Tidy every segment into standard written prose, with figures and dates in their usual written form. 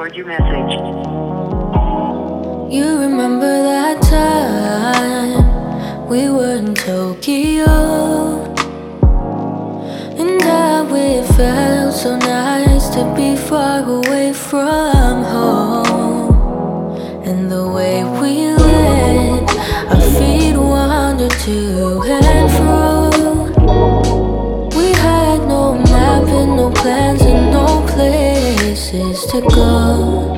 record your message. You remember that time we were in Tokyo, and how it felt so nice to be far away from home. And the way we let our feet wander to and fro. We had no map and no plans and no places to go.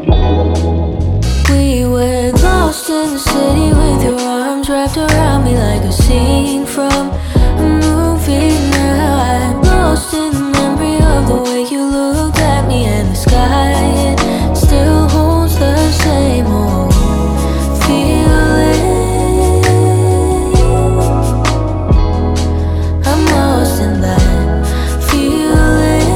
We were lost in the city with your arms wrapped around me like a scene from a movie. Now I'm lost in the memory of the way you looked at me, and the sky, it still holds the same old feeling. I'm lost in that feeling.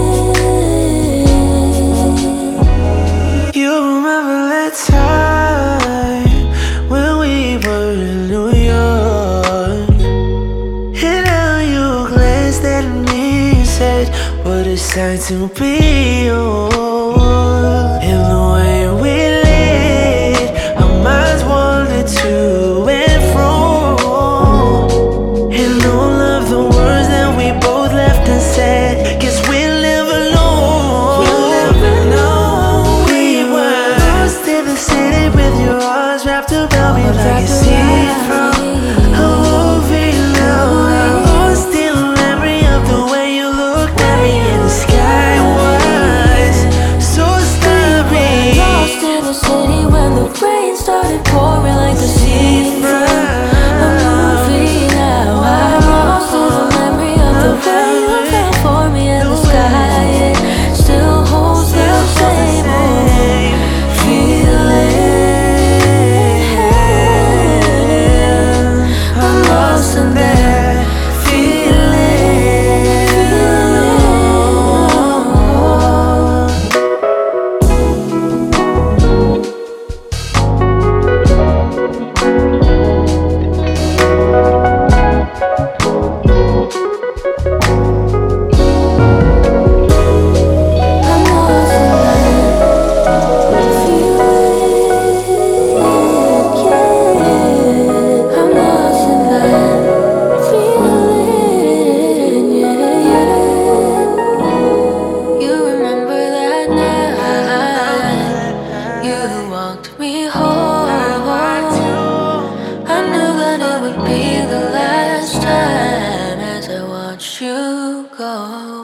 You remember that time when we were in New York, and how you glanced at me and said, "What it's time to be yours." And the way we lit, our minds wandered to and fro. And all of the words that we both left unsaid, guess we'll never know. We were lost in the city with your arms wrapped around me like a scene from a movie. Now I'm lost in the memory of the way you looked at me, and the sky was so starry. Lost in the city when the rain started pouring like the scene from a movie. Now I'm lost in the memory of the way you fell for me, and the sky, it still holds the same old feeling. I'm lost in that me home. I knew that it would be the last time as I watched you go.